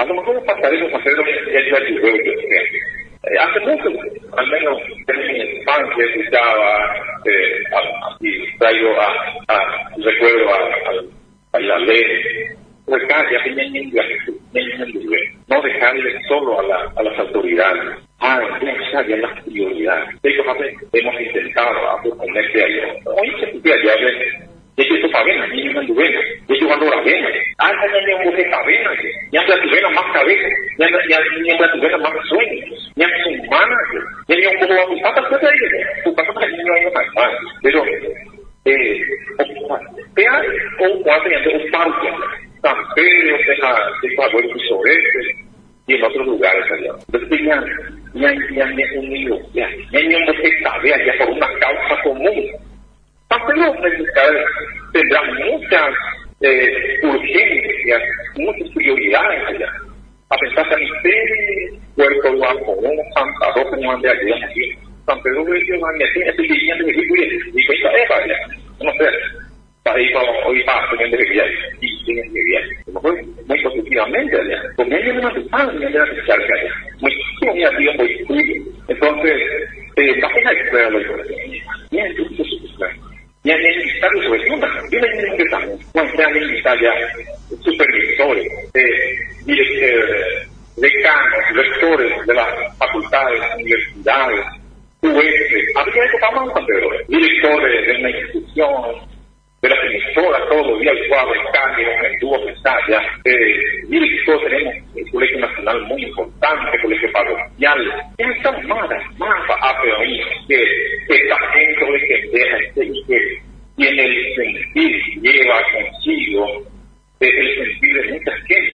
lo mejor pasaremos a hacer el ayudeo que sea. Hace mucho, al menos en mi infancia, escuchaba y traigo recuerdo a la ley, no dejarle solo a las autoridades. Pensar en las prioridades. Hemos intentado ponerse ahí. Hoy se puede hallar de que esto pavena, ni una lubena, de que cuando la vena, antes ya no hubo cabena, ya la tuvieron más cabeza, ya la tuvieron más sueños, ya no son humanas, ya ni un poco de tantas cosas ahí, tu casa no hay más, pero, vea, o cuando ya un parque, San Pedro, de favor y sureste, y en otros lugares allá. Entonces, ya un niño, ya no se sabe allá por una causa común. San Pedro tendrá muchas urgencias, muchas prioridades allá. A pensar que ni Puerto Guapón, Santa Rosa, no ande allá aquí. San Pedro estoy diciendo que digo, esa es allá. No sé. Ahí hoy pasa en el viaje y tienen que viaje. Muy positivamente allá. Porque ellos no me saben de la charca allá. Muchísimo mi amigo muy entonces, la pena extraer la información. Y entonces, y en el ministerio sobre todo, tienen que empezar. Bueno, sean en Italia supervisores, decanos, rectores de las facultades, universidades, habría que tomar un papel, directores de una institución, de las emisoras, todos los días, el cuadro, el cambio, el dúo, Mestalla, director, tenemos el Colegio Nacional muy importante, el Colegio Parroquial, ya están más a peoní, que está dentro de que deja y que tiene el sentir, lleva consigo el